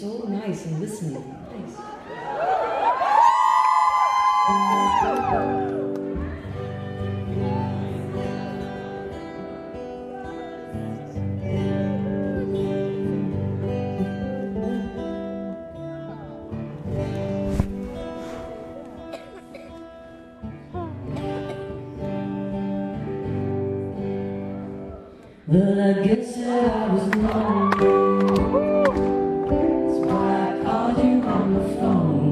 so nice and listening. Thanks. Well, I guess that I was wrong. That's why I called you on the phone.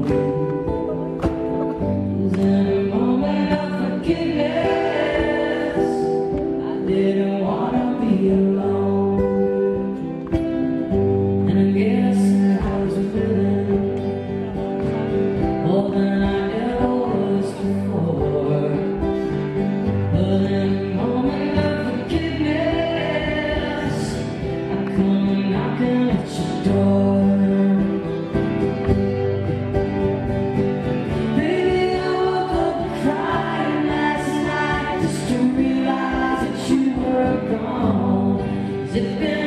'Cause in a moment of forgiveness, I didn't wanna be alone. And I guess that I was willing more than I ever was before. But in a moment of forgiveness, come knocking at your door. Baby, I woke up crying last night just to realize that you were gone. As if